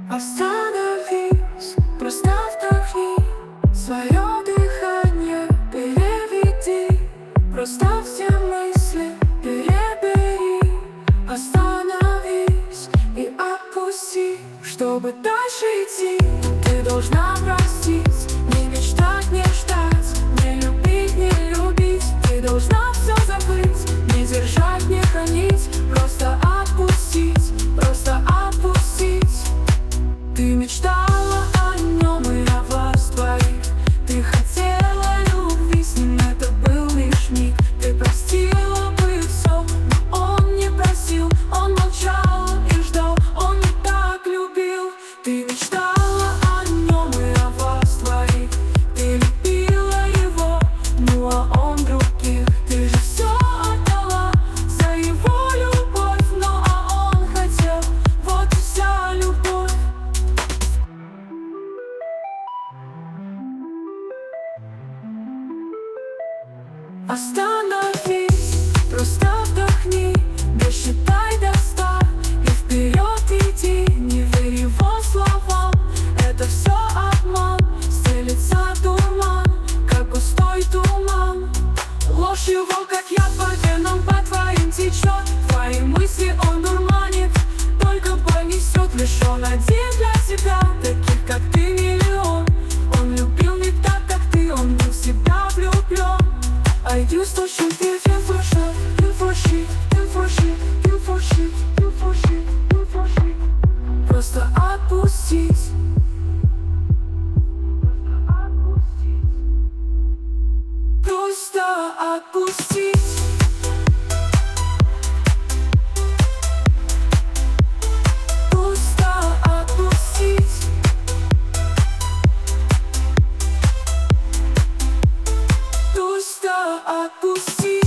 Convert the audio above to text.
Остановись, просто вдохни, свое дыхание переведи, просто все мысли перебери. Остановись и отпусти, чтобы дальше идти. Ты должна простить, не мечтать, не ждать, не любить, не любить. Ты должна все забыть, не держать, не хранить, просто отпустить, просто отпустить. Ты мечтала о нем и о вас двоих, ты хотела любви с ним, это был лишь миг. Ты простила бы все, но он не просил, он молчал и ждал, он не так любил. Ты мечтала о нем и о вас двоих, ты любила его, ну а он других. Ты же все отдала за его любовь, ну а он хотел, вот и вся любовь. Остановись, просто вдохни, не считай до 100 и вперед иди. Не верь его словам, это все обман, стелится туман, как густой туман. Ложь его, как яд по венам, по твоим течет. Твои мысли он дурманит, только боль несет. Лишь он один для тебя, таких как ты миллион. Он любил не так, как ты, он был в себя влюблен. I used to shoot this you for shit, you for shit, you for shit, you for shit, you for shit, you for shit. Просто отпустить. Просто отпустить. Просто отпустить. Просто отпусти.